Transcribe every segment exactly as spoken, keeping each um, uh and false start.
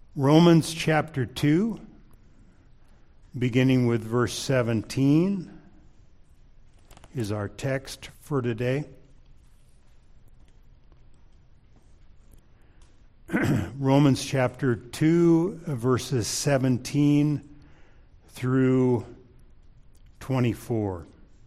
Romans chapter two, beginning with verse seventeen, is our text for today. Romans chapter two, verses seventeen through twenty-four.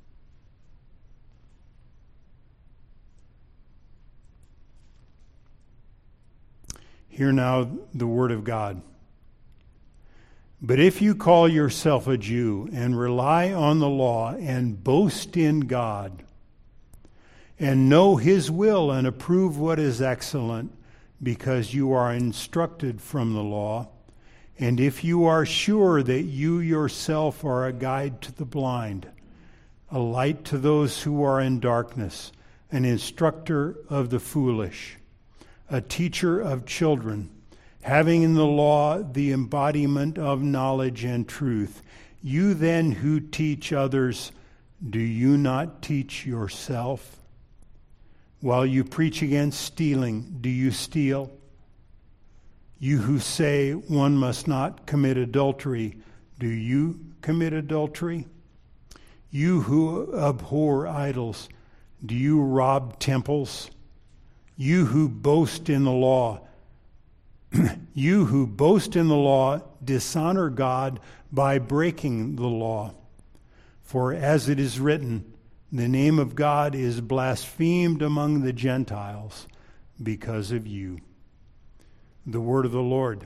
Hear now the word of God. But if you call yourself a Jew and rely on the law and boast in God and know his will and approve what is excellent because you are instructed from the law, and if you are sure that you yourself are a guide to the blind, a light to those who are in darkness, an instructor of the foolish, a teacher of children, having in the law the embodiment of knowledge and truth, you then who teach others, do you not teach yourself? While you preach against stealing, do you steal? You who say one must not commit adultery, do you commit adultery? You who abhor idols, do you rob temples? You who boast in the law, you who boast in the law, dishonor God by breaking the law. For as it is written, the name of God is blasphemed among the Gentiles because of you. The word of the Lord.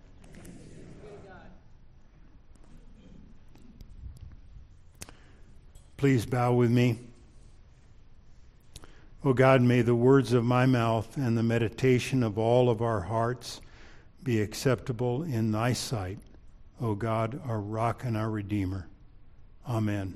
Please bow with me. O God, may the words of my mouth and the meditation of all of our hearts be acceptable in thy sight, O God, our rock and our redeemer. Amen.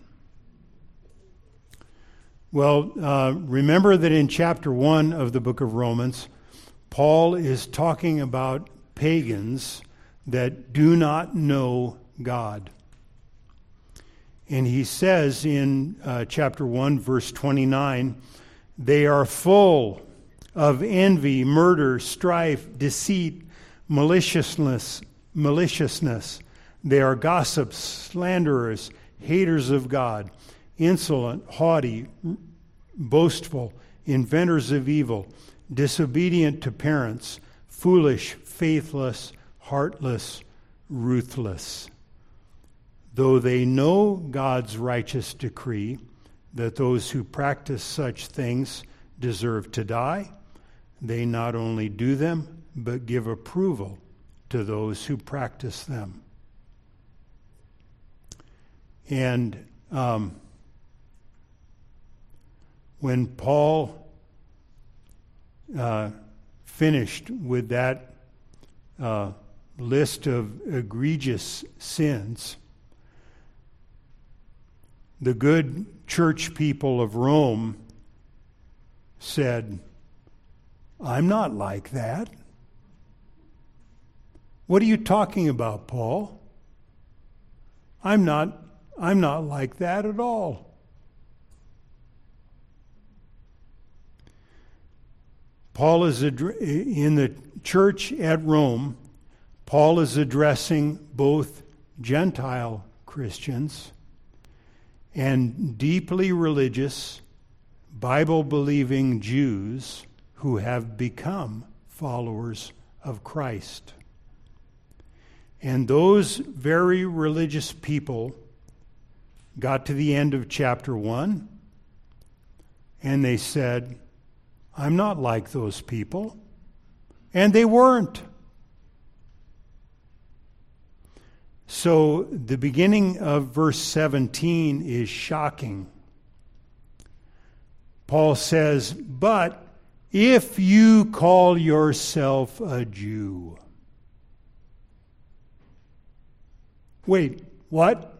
Well, uh, remember that in chapter one of the book of Romans, Paul is talking about pagans that do not know God. And he says in uh, chapter one, verse twenty-nine, they are full of envy, murder, strife, deceit, maliciousness, maliciousness. They are gossips, slanderers, haters of God, insolent, haughty, boastful, inventors of evil, disobedient to parents, foolish, faithless, heartless, ruthless. Though they know God's righteous decree that those who practice such things deserve to die, they not only do them, but give approval to those who practice them. And um, when Paul uh, finished with that uh, list of egregious sins, the good church people of Rome said, I'm not like that. What are you talking about, Paul? I'm not, I'm not like that at all. Paul is addre- in the church at Rome, Paul is addressing both Gentile Christians and deeply religious, Bible-believing Jews who have become followers of Christ. And those very religious people got to the end of chapter one, and they said, I'm not like those people. And they weren't. So the beginning of verse seventeen is shocking. Paul says, but if you call yourself a Jew. Wait, what?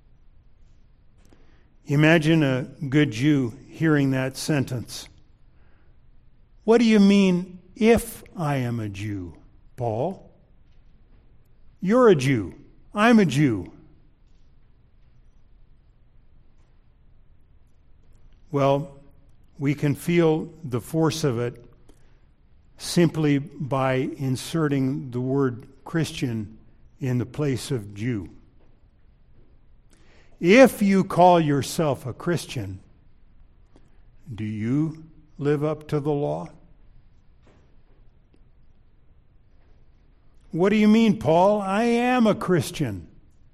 Imagine a good Jew hearing that sentence. What do you mean, if I am a Jew, Paul? You're a Jew. I'm a Jew. Well, we can feel the force of it simply by inserting the word Christian in the place of Jew. If you call yourself a Christian, do you live up to the law? What do you mean, Paul? I am a Christian.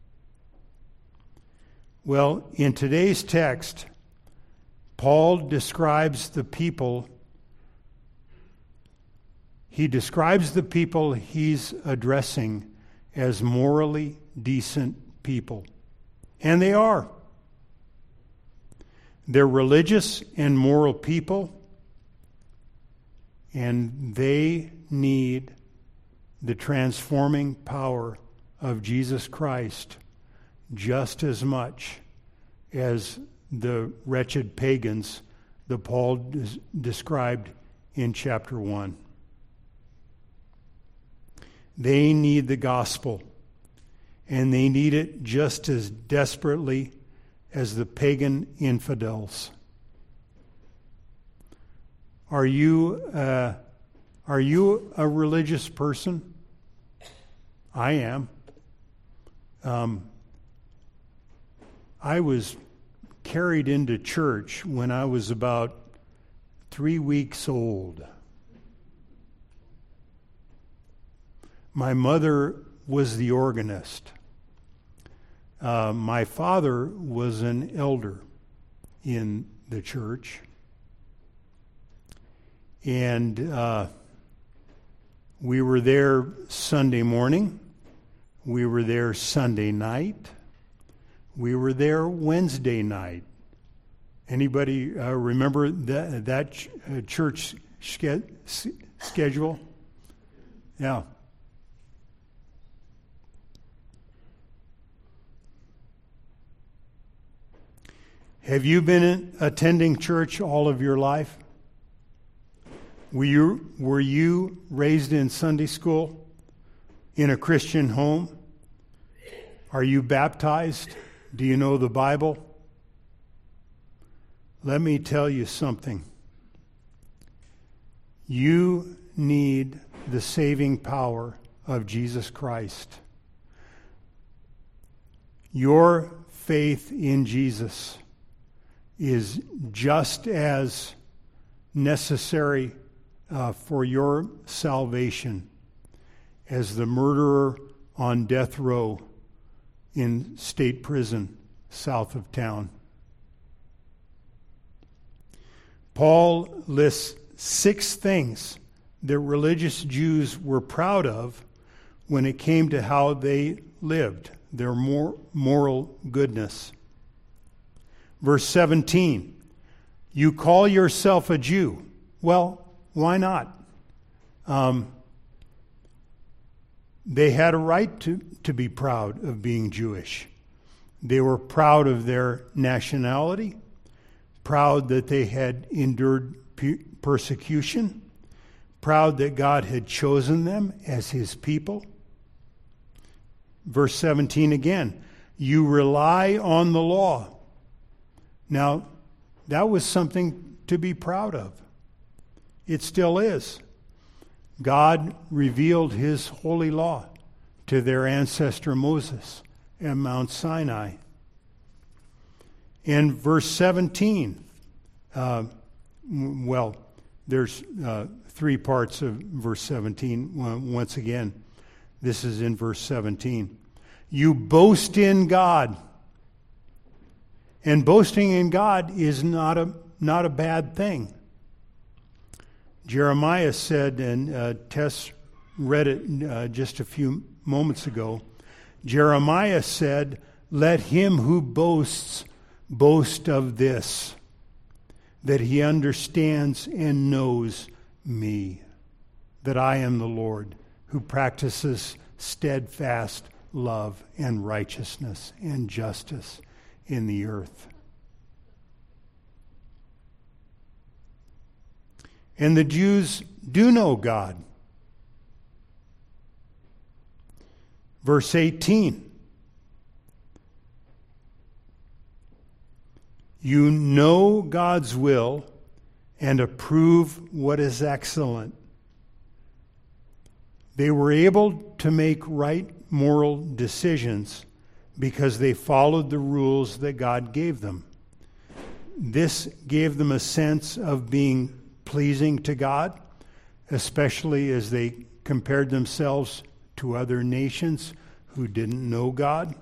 Well, in today's text, Paul describes the people, he describes the people he's addressing as morally decent people. And they are. They're religious and moral people, and they need the transforming power of Jesus Christ just as much as the wretched pagans that Paul des- described in chapter one. They need the gospel, and they need it just as desperately as the pagan infidels. Are you, uh, are you a religious person? I am. Um, I was carried into church when I was about three weeks old. My mother was the organist. Uh, my father was an elder in the church. And uh, we were there Sunday morning. We were there Sunday night. We were there Wednesday night. Anybody uh, remember that, that ch- uh, church ske- s- schedule? Yeah. Have you been in, attending church all of your life? Were you, were you raised in Sunday school in a Christian home? Are you baptized? Do you know the Bible? Let me tell you something. You need the saving power of Jesus Christ. Your faith in Jesus is just as necessary uh, for your salvation as the murderer on death row in state prison south of town. Paul lists six things that religious Jews were proud of when it came to how they lived, their more moral goodness. Verse seventeen, you call yourself a Jew. Well, why not? Um, they had a right to, to be proud of being Jewish. They were proud of their nationality, proud that they had endured persecution, proud that God had chosen them as his people. Verse seventeen again, you rely on the law. Now, that was something to be proud of. It still is. God revealed his holy law to their ancestor Moses at Mount Sinai. In verse seventeen, uh, well, there's uh, three parts of verse seventeen. Once again, this is in verse seventeen. You boast in God. And boasting in God is not a not a bad thing. Jeremiah said, and uh, Tess read it uh, just a few moments ago, Jeremiah said, let him who boasts boast of this, that he understands and knows me, that I am the Lord who practices steadfast love and righteousness and justice in the earth. And the Jews do know God. Verse eighteen. You know God's will and approve what is excellent. They were able to make right moral decisions because they followed the rules that God gave them. This gave them a sense of being pleasing to God, especially as they compared themselves to other nations who didn't know God.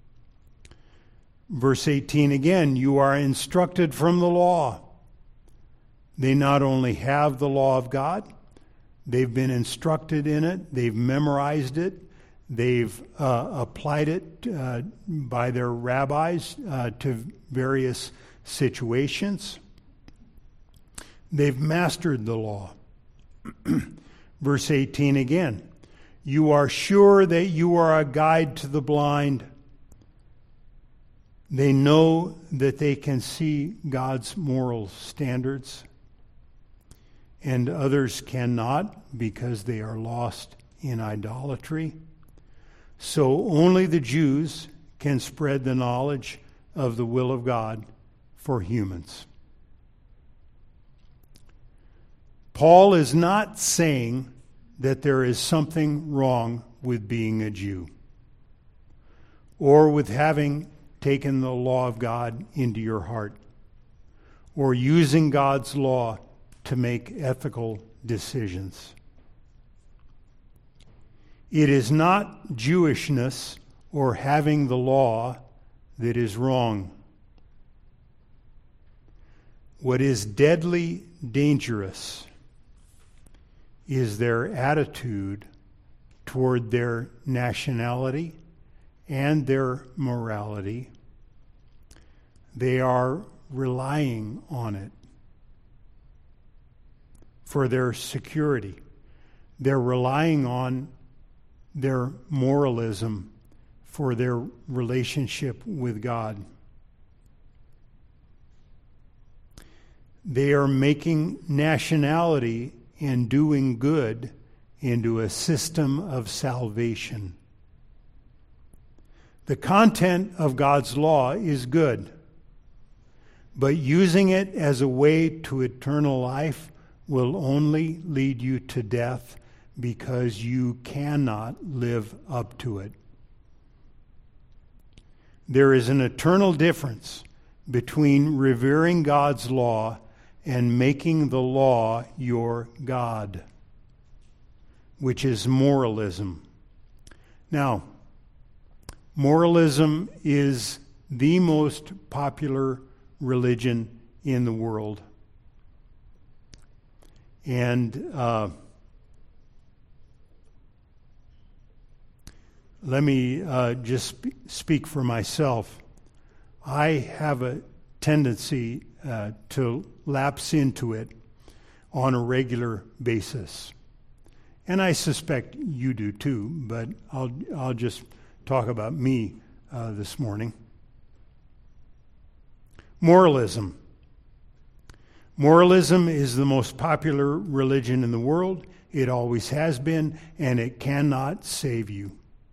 Verse eighteen again, you are instructed from the law. They not only have the law of God, they've been instructed in it, they've memorized it, they've uh, applied it uh, by their rabbis uh, to various situations. They've mastered the law. Verse eighteen again, you are sure that you are a guide to the blind. They know that they can see God's moral standards, and others cannot because they are lost in idolatry. So only the Jews can spread the knowledge of the will of God for humans. Paul is not saying that there is something wrong with being a Jew or with having taken the law of God into your heart or using God's law to make ethical decisions. It is not Jewishness or having the law that is wrong. What is deadly dangerous is their attitude toward their nationality and their morality. They are relying on it for their security. They're relying on their moralism for their relationship with God. They are making nationality and doing good into a system of salvation. The content of God's law is good, but using it as a way to eternal life will only lead you to death because you cannot live up to it. There is an eternal difference between revering God's law and making the law your God, which is moralism. Now, moralism is the most popular religion in the world. And uh, let me uh, just sp- speak for myself. I have a tendency uh, to lapse into it on a regular basis. And I suspect you do too, but I'll I'll just talk about me uh, this morning. Moralism. Moralism is the most popular religion in the world. It always has been, and it cannot save you.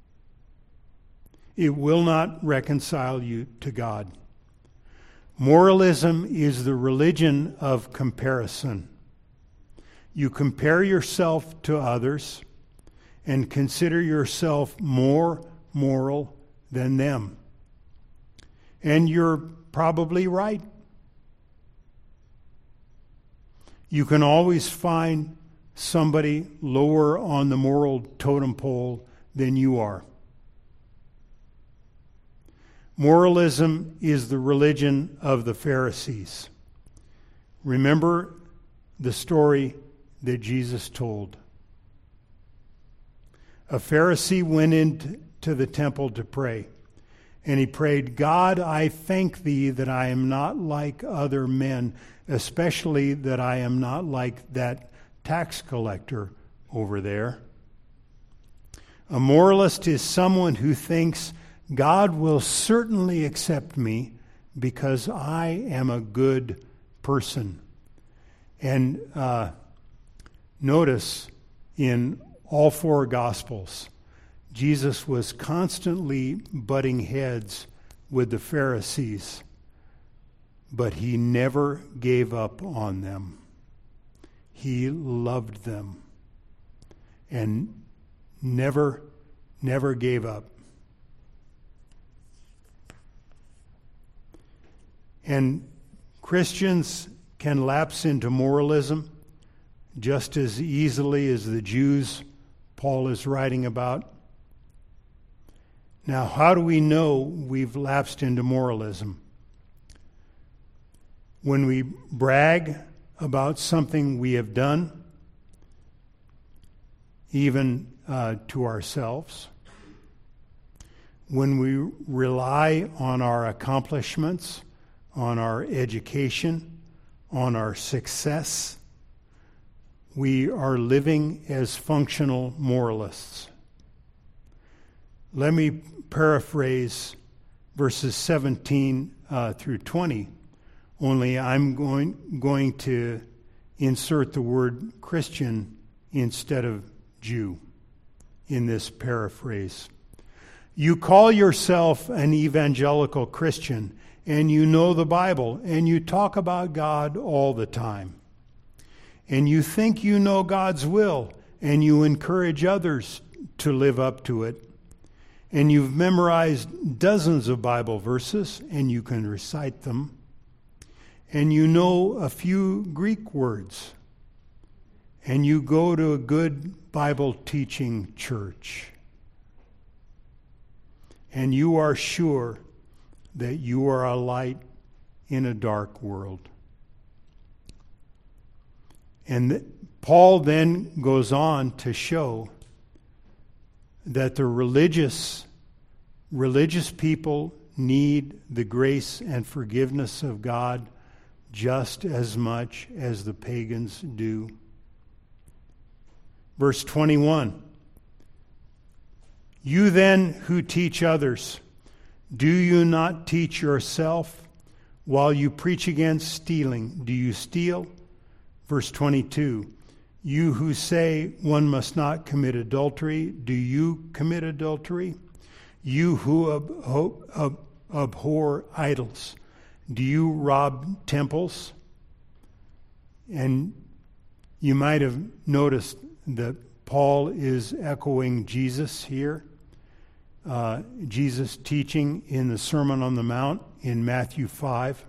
It will not reconcile you to God. Moralism is the religion of comparison. You compare yourself to others and consider yourself more moral than them. And you're probably right. You can always find somebody lower on the moral totem pole than you are. Moralism is the religion of the Pharisees. Remember the story that Jesus told. A Pharisee went into the temple to pray, and he prayed, God, I thank thee that I am not like other men, especially that I am not like that tax collector over there. A moralist is someone who thinks God will certainly accept me because I am a good person. And uh, notice in all four Gospels, Jesus was constantly butting heads with the Pharisees, but he never gave up on them. He loved them. And never, never gave up. And Christians can lapse into moralism just as easily as the Jews Paul is writing about. Now, how do we know we've lapsed into moralism? When we brag about something we have done, even uh, to ourselves. When we rely on our accomplishments, on our education, on our success, we are living as functional moralists. Let me paraphrase verses seventeen uh, through twenty, only I'm going, going to insert the word Christian instead of Jew in this paraphrase. You call yourself an evangelical Christian, and you know the Bible, and you talk about God all the time. And you think you know God's will, and you encourage others to live up to it. And you've memorized dozens of Bible verses, and you can recite them. And you know a few Greek words. And you go to a good Bible teaching church. And you are sure that you are a light in a dark world. And th- Paul then goes on to show that the religious religious people need the grace and forgiveness of God just as much as the pagans do. Verse twenty-one. You then who teach others, do you not teach yourself? While you preach against stealing, do you steal? Verse twenty-two. You who say one must not commit adultery, do you commit adultery? You who ab- ab- abhor idols, do you rob temples? And you might have noticed that Paul is echoing Jesus here. Uh, Jesus teaching in the Sermon on the Mount in Matthew five.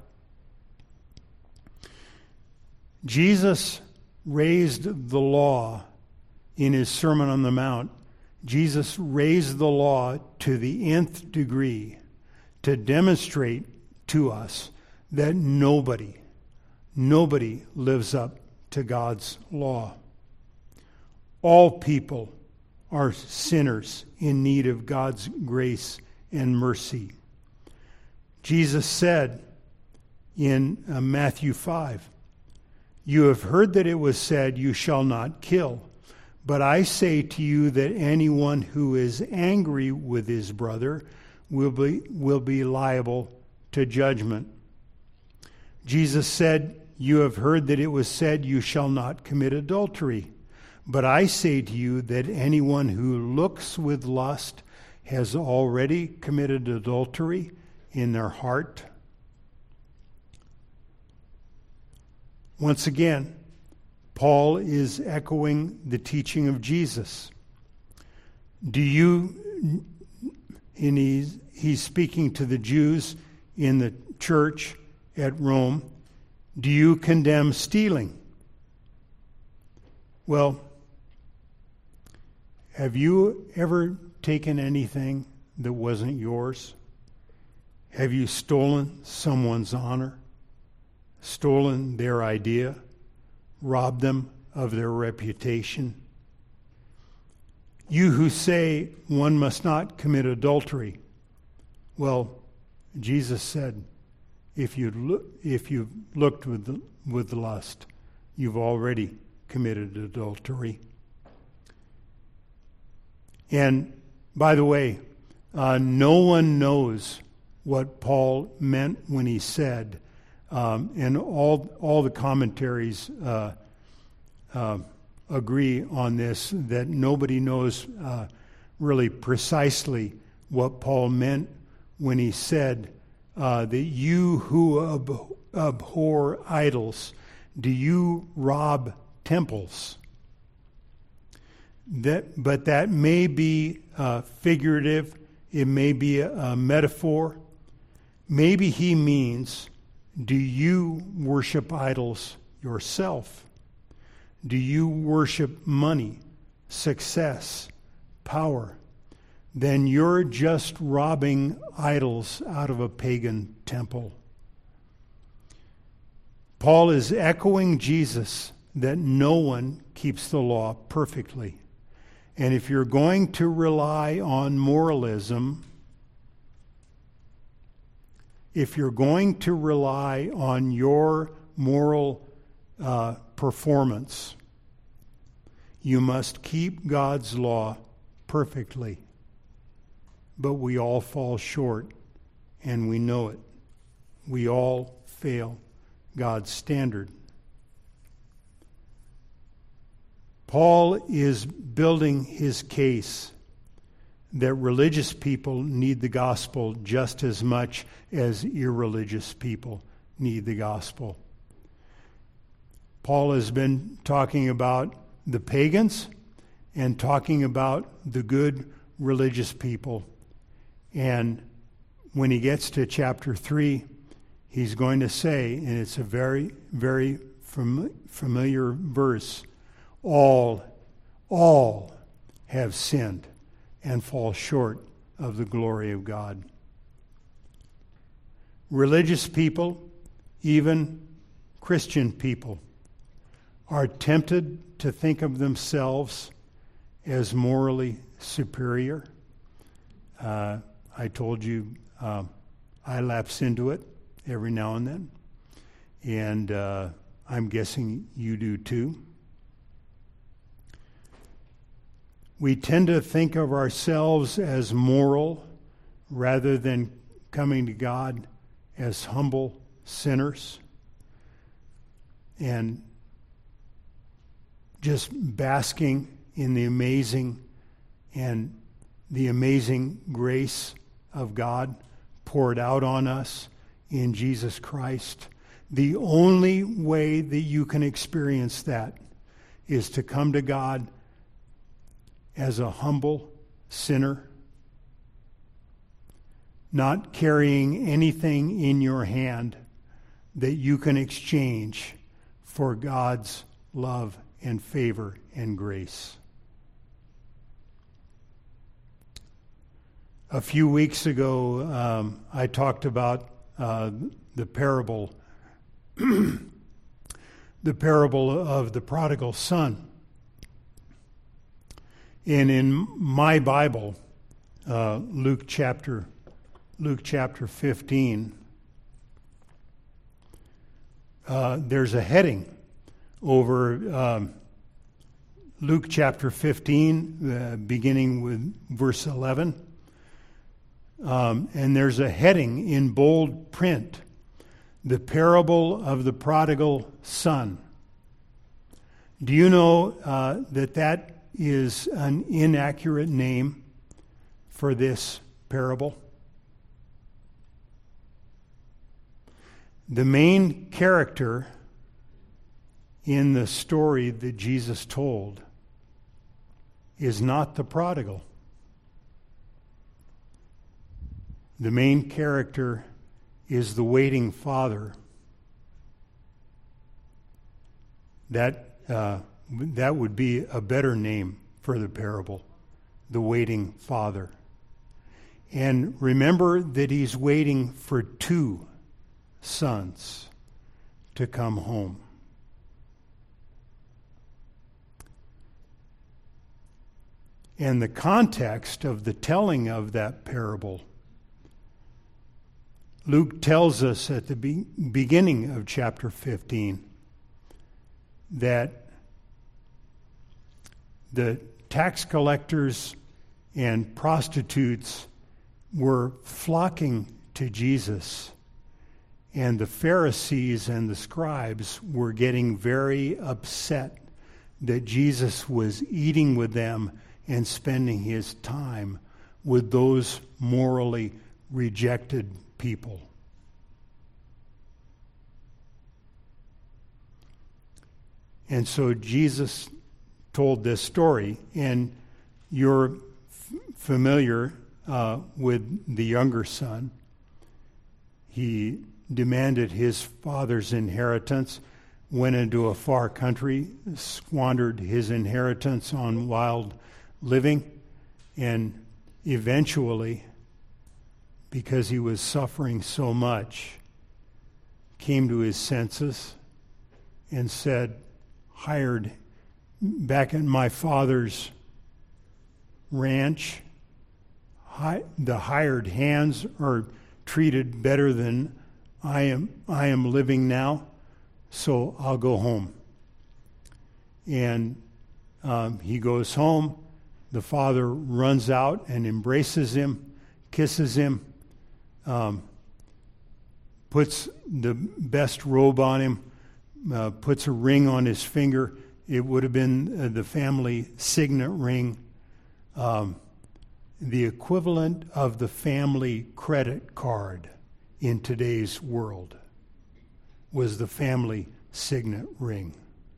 Jesus raised the law in his Sermon on the Mount. Jesus raised the law to the nth degree to demonstrate to us that nobody, nobody lives up to God's law. All people are sinners in need of God's grace and mercy. Jesus said in uh, Matthew five, you have heard that it was said, you shall not kill. But I say to you that anyone who is angry with his brother will be, will be liable to judgment. Jesus said, you have heard that it was said, you shall not commit adultery. But I say to you that anyone who looks with lust has already committed adultery in their heart. Once again, Paul is echoing the teaching of Jesus. Do you, and he's, he's speaking to the Jews in the church at Rome, do you condemn stealing? Well, have you ever taken anything that wasn't yours? Have you stolen someone's honor? Stolen their idea? Robbed them of their reputation? You who say one must not commit adultery. Well, Jesus said, if you look, if you've looked with with lust, you've already committed adultery. And by the way, uh, no one knows what Paul meant when he said, um, and all all the commentaries uh, uh, agree on this, that nobody knows uh, really precisely what Paul meant when he said uh, that you who ab- abhor idols, do you rob temples? That, but that may be uh, figurative. It may be a, a metaphor. Maybe he means, do you worship idols yourself? Do you worship money, success, power? Then you're just robbing idols out of a pagan temple. Paul is echoing Jesus that no one keeps the law perfectly. And if you're going to rely on moralism, if you're going to rely on your moral uh, performance, you must keep God's law perfectly. But we all fall short, and we know it. We all fail God's standard. Paul is building his case that religious people need the gospel just as much as irreligious people need the gospel. Paul has been talking about the pagans and talking about the good religious people. And when he gets to chapter three, he's going to say, and it's a very, very fam- familiar verse, all, all have sinned and fall short of the glory of God. Religious people, even Christian people, are tempted to think of themselves as morally superior. Uh, I told you uh, I lapse into it every now and then, and uh, I'm guessing you do too. We tend to think of ourselves as moral rather than coming to God as humble sinners and just basking in the amazing and the amazing grace of God poured out on us in Jesus Christ. The only way that you can experience that is to come to God as a humble sinner, not carrying anything in your hand that you can exchange for God's love and favor and grace. A few weeks ago, um, I talked about uh, the parable, the parable of the prodigal son. And in my Bible, uh, Luke chapter, Luke chapter fifteen, uh, there's a heading over um, Luke chapter fifteen, uh, beginning with verse eleven. Um, and there's a heading in bold print, the parable of the prodigal son. Do you know uh, that that is an inaccurate name for this parable? The main character in the story that Jesus told is not the prodigal. The main character is the waiting father. That uh, that would be a better name for the parable, the waiting father. And remember that he's waiting for two sons to come home. And the context of the telling of that parable, Luke tells us at the be- beginning of chapter fifteen that the tax collectors and prostitutes were flocking to Jesus, and the Pharisees and the scribes were getting very upset that Jesus was eating with them and spending his time with those morally rejected people. And so Jesus told this story, and you're f- familiar uh, with the younger son. He demanded his father's inheritance, went into a far country, squandered his inheritance on wild living, and eventually, because he was suffering so much, came to his senses and said, hired back in my father's ranch, hi, the hired hands are treated better than I am I am living now, so I'll go home. And um, he goes home. The father runs out and embraces him, kisses him, um, puts the best robe on him, uh, puts a ring on his finger. It would have been uh, the family signet ring, um, the equivalent of the family credit card in today's world was the family signet ring.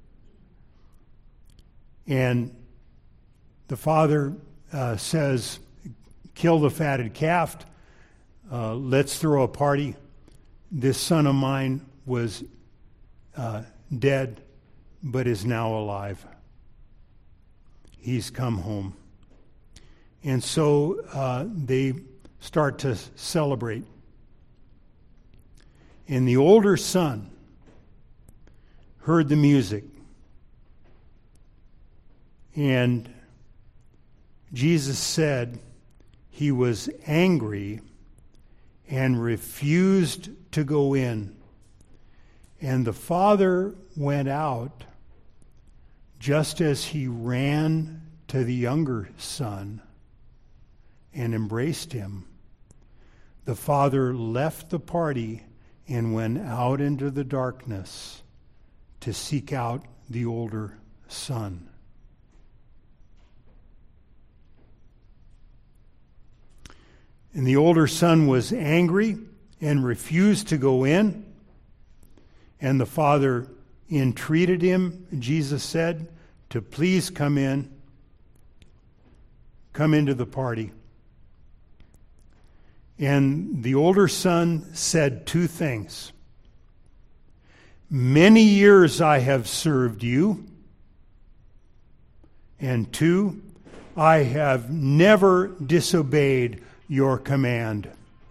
And the father uh, says, kill the fatted calf, uh, let's throw a party. This son of mine was uh, dead, but is now alive. He's come home. And so uh, they start to celebrate. And the older son heard the music. And Jesus said he was angry and refused to go in. And the father went out just as he ran to the younger son and embraced him. The father left the party and went out into the darkness to seek out the older son. And the older son was angry and refused to go in. And the father entreated him, Jesus said, to please come in, come into the party. And the older son said two things. Many years I have served you. And two, I have never disobeyed your command.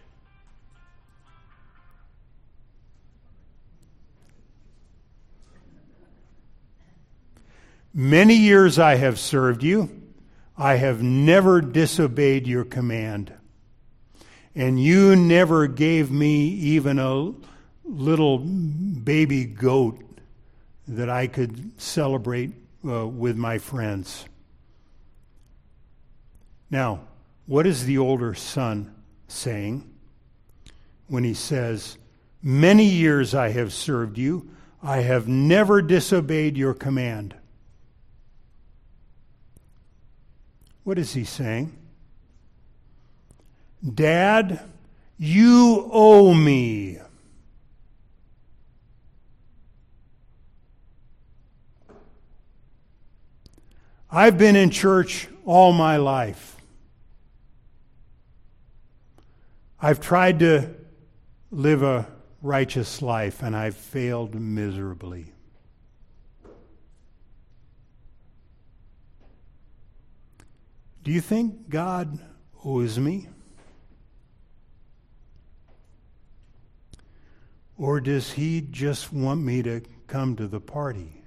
Many years I have served you. I have never disobeyed your command. And you never gave me even a little baby goat that I could celebrate uh, with my friends. Now, what is the older son saying when he says, many years I have served you, I have never disobeyed your command? What is he saying? Dad, you owe me. I've been in church all my life. I've tried to live a righteous life, and I've failed miserably. Do you think God owes me? Or does he just want me to come to the party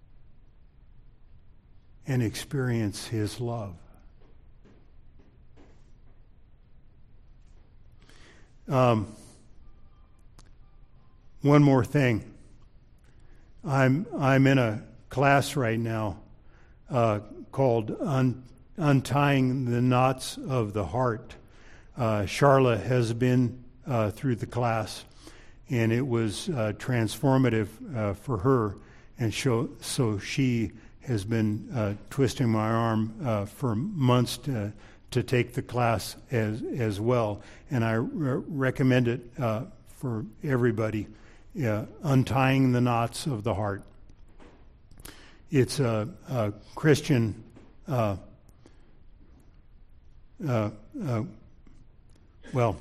and experience his love? Um, one more thing. I'm I'm in a class right now uh, called Un- Untying the Knots of the Heart. Uh, Charla has been uh, through the class, and it was uh, transformative uh, for her, and so, so she has been uh, twisting my arm uh, for months to to take the class as as well, and I re- recommend it uh, for everybody. Uh, Untying the Knots of the Heart. it's a, a Christian uh, uh, uh, well,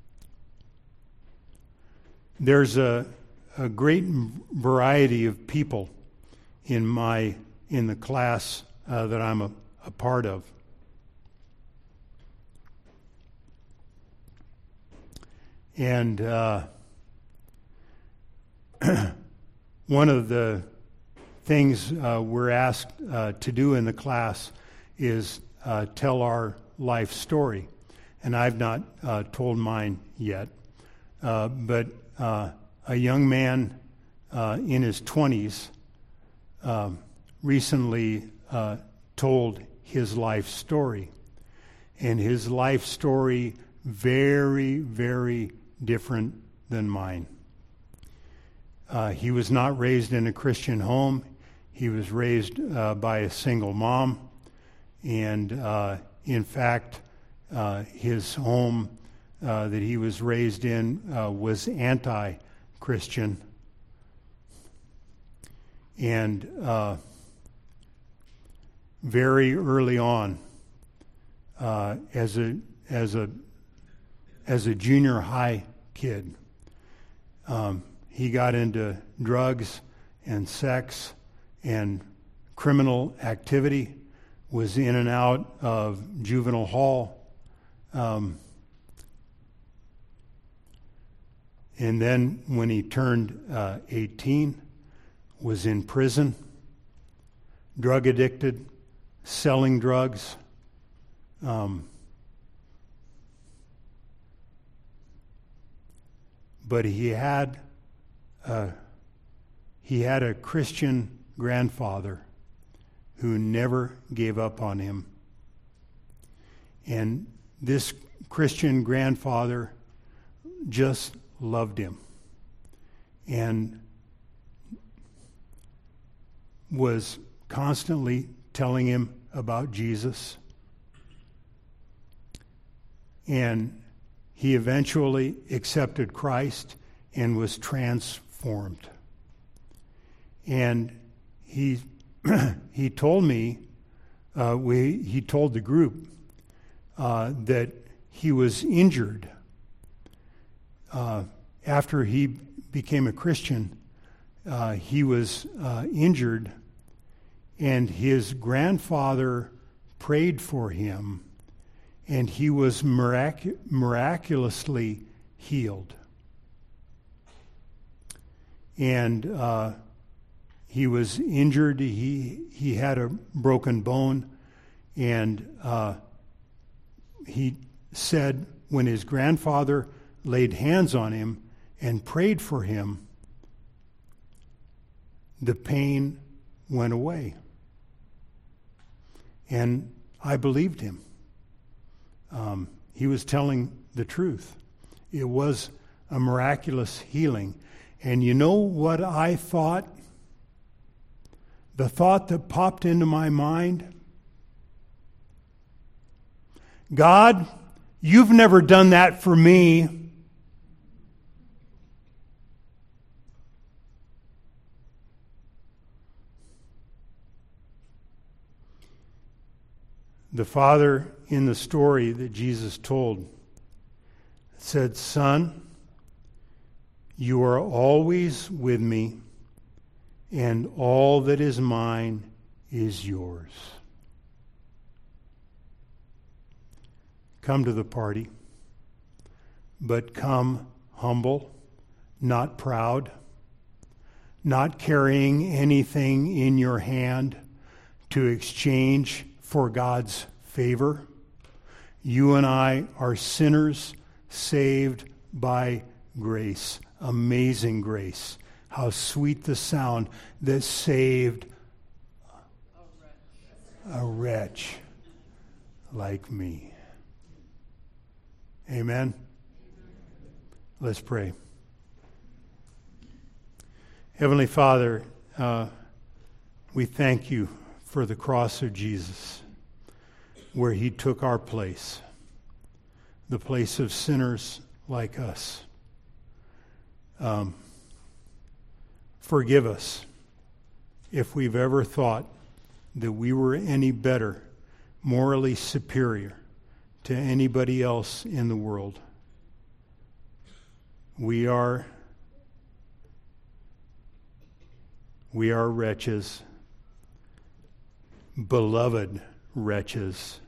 there's a, a great variety of people in my in the class uh, that I'm a, a part of. And uh, one of the things uh, we're asked uh, to do in the class is uh, tell our life story. And I've not uh, told mine yet. Uh, but uh, a young man uh, in his twenties uh, recently uh, told his life story. And his life story very, very different than mine. Uh, he was not raised in a Christian home. He was raised uh, by a single mom. And uh, in fact, uh, his home uh, that he was raised in uh, was anti-Christian. And uh, very early on, uh, as a as a as a junior high kid, um, he got into drugs and sex and criminal activity, was in and out of juvenile hall, um, and then when he turned uh, eighteen, was in prison, drug addicted, selling drugs. Um, but he had uh, he had a Christian grandfather who never gave up on him. And this Christian grandfather just loved him and was constantly telling him about Jesus. And he eventually accepted Christ and was transformed. And he he told me, uh, we, he told the group uh, that he was injured uh, after he became a Christian. Uh, he was uh, injured, and his grandfather prayed for him, and he was mirac- miraculously healed. And uh, he was injured. He he had a broken bone, and uh, he said when his grandfather laid hands on him and prayed for him, the pain went away. And I believed him. Um, he was telling the truth. It was a miraculous healing. And you know what I thought? The thought that popped into my mind? God, you've never done that for me. The father in the story that Jesus told said, "Son, you are always with me, and all that is mine is yours. Come to the party, but come humble, not proud, not carrying anything in your hand to exchange for God's favor. You and I are sinners saved by grace, amazing grace. How sweet the sound that saved a wretch like me." Amen? Let's pray. Heavenly Father, uh, we thank you for the cross of Jesus, where he took our place, the place of sinners like us. Um, forgive us if we've ever thought that we were any better, morally superior to anybody else in the world. We are we are wretches, beloved wretches,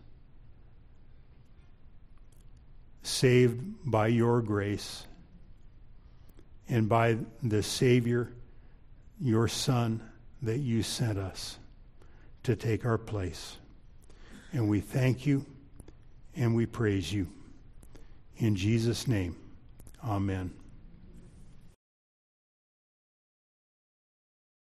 saved by your grace and by the Savior, your Son, that you sent us to take our place. And we thank you and we praise you. In Jesus' name, amen.